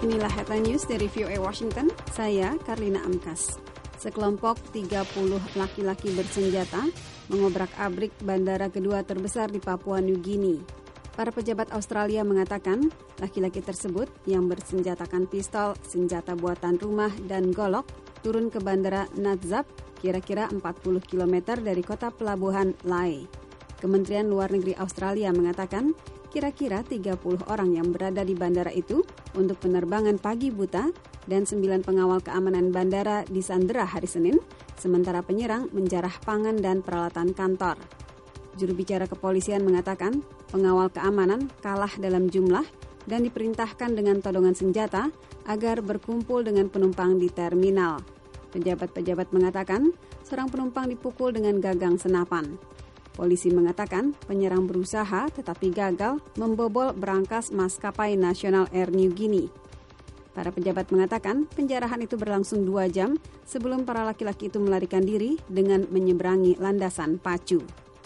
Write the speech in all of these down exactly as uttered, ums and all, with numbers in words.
Inilah Headline News dari V O A Washington, saya Karlina Amkas. Sekelompok tiga puluh laki-laki bersenjata mengobrak-abrik bandara kedua terbesar di Papua New Guinea. Para pejabat Australia mengatakan laki-laki tersebut yang bersenjatakan pistol, senjata buatan rumah, dan golok turun ke bandara Nadzab kira-kira empat puluh kilometer dari kota pelabuhan Lae. Kementerian Luar Negeri Australia mengatakan kira-kira tiga puluh orang yang berada di bandara itu untuk penerbangan pagi buta dan sembilan pengawal keamanan bandara disandera hari Senin, sementara penyerang menjarah pangan dan peralatan kantor. Juru bicara kepolisian mengatakan pengawal keamanan kalah dalam jumlah dan diperintahkan dengan todongan senjata agar berkumpul dengan penumpang di terminal. Pejabat-pejabat mengatakan seorang penumpang dipukul dengan gagang senapan. Polisi mengatakan penyerang berusaha tetapi gagal membobol berangkas maskapai National Air New Guinea. Para pejabat mengatakan penjarahan itu berlangsung dua jam sebelum para laki-laki itu melarikan diri dengan menyeberangi landasan pacu.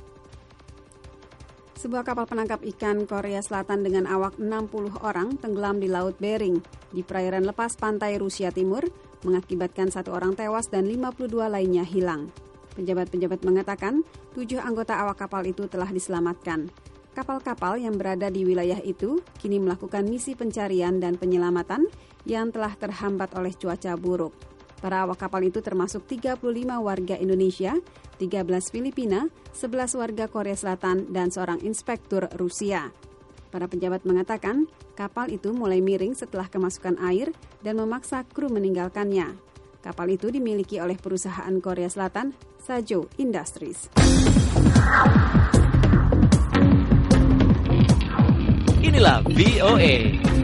Sebuah kapal penangkap ikan Korea Selatan dengan awak enam puluh orang tenggelam di Laut Bering di perairan lepas pantai Rusia Timur, mengakibatkan satu orang tewas dan lima puluh dua lainnya hilang. Pejabat-pejabat mengatakan tujuh anggota awak kapal itu telah diselamatkan. Kapal-kapal yang berada di wilayah itu kini melakukan misi pencarian dan penyelamatan yang telah terhambat oleh cuaca buruk. Para awak kapal itu termasuk tiga puluh lima warga Indonesia, tiga belas Filipina, sebelas warga Korea Selatan, dan seorang inspektur Rusia. Para pejabat mengatakan kapal itu mulai miring setelah kemasukan air dan memaksa kru meninggalkannya. Kapal itu dimiliki oleh perusahaan Korea Selatan, Sajo Industries. Inilah V O A.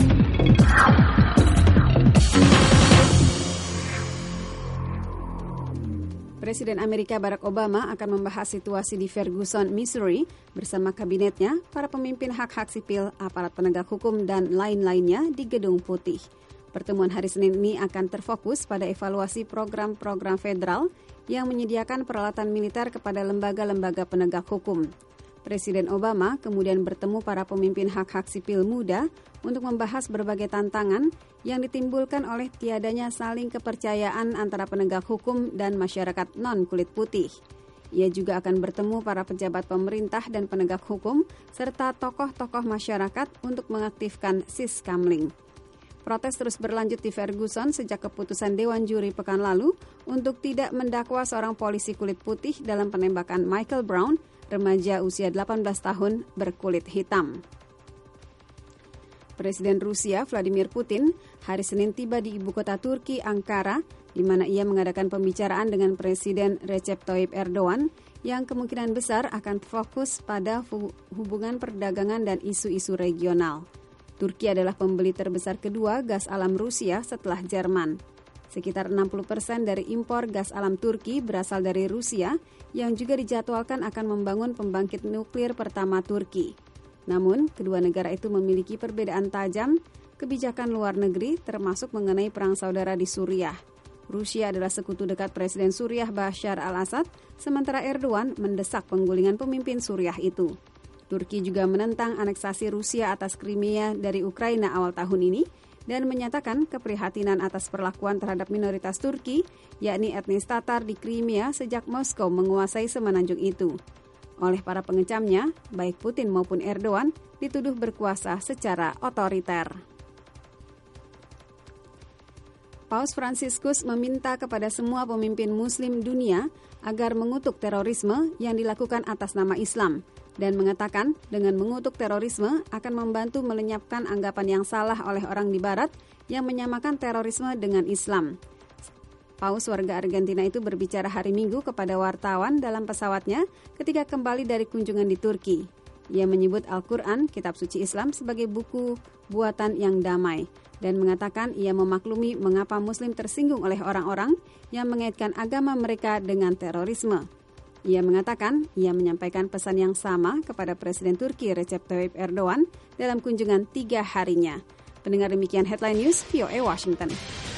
Presiden Amerika Barack Obama akan membahas situasi di Ferguson, Missouri bersama kabinetnya, para pemimpin hak-hak sipil, aparat penegak hukum, dan lain-lainnya di Gedung Putih. Pertemuan hari Senin ini akan terfokus pada evaluasi program-program federal yang menyediakan peralatan militer kepada lembaga-lembaga penegak hukum. Presiden Obama kemudian bertemu para pemimpin hak-hak sipil muda untuk membahas berbagai tantangan yang ditimbulkan oleh tiadanya saling kepercayaan antara penegak hukum dan masyarakat non-kulit putih. Ia juga akan bertemu para pejabat pemerintah dan penegak hukum serta tokoh-tokoh masyarakat untuk mengaktifkan Siskamling. Protes terus berlanjut di Ferguson sejak keputusan Dewan Juri pekan lalu untuk tidak mendakwa seorang polisi kulit putih dalam penembakan Michael Brown, remaja usia delapan belas tahun berkulit hitam. Presiden Rusia Vladimir Putin hari Senin tiba di ibu kota Turki, Ankara, di mana ia mengadakan pembicaraan dengan Presiden Recep Tayyip Erdogan yang kemungkinan besar akan fokus pada hubungan perdagangan dan isu-isu regional. Turki adalah pembeli terbesar kedua gas alam Rusia setelah Jerman. Sekitar enam puluh persen dari impor gas alam Turki berasal dari Rusia yang juga dijadwalkan akan membangun pembangkit nuklir pertama Turki. Namun, kedua negara itu memiliki perbedaan tajam kebijakan luar negeri termasuk mengenai perang saudara di Suriah. Rusia adalah sekutu dekat Presiden Suriah Bashar al-Assad, sementara Erdogan mendesak penggulingan pemimpin Suriah itu. Turki juga menentang aneksasi Rusia atas Crimea dari Ukraina awal tahun ini dan menyatakan keprihatinan atas perlakuan terhadap minoritas Turki, yakni etnis Tatar di Crimea sejak Moskow menguasai semenanjung itu. Oleh para pengecamnya, baik Putin maupun Erdogan dituduh berkuasa secara otoriter. Paus Fransiskus meminta kepada semua pemimpin Muslim dunia agar mengutuk terorisme yang dilakukan atas nama Islam dan mengatakan dengan mengutuk terorisme akan membantu melenyapkan anggapan yang salah oleh orang di Barat yang menyamakan terorisme dengan Islam. Paus warga Argentina itu berbicara hari Minggu kepada wartawan dalam pesawatnya ketika kembali dari kunjungan di Turki. Ia menyebut Al-Quran, kitab suci Islam, sebagai buku buatan yang damai dan mengatakan ia memaklumi mengapa Muslim tersinggung oleh orang-orang yang mengaitkan agama mereka dengan terorisme. Ia mengatakan ia menyampaikan pesan yang sama kepada Presiden Turki Recep Tayyip Erdogan dalam kunjungan tiga harinya. Pendengar demikian Headline News V O A Washington.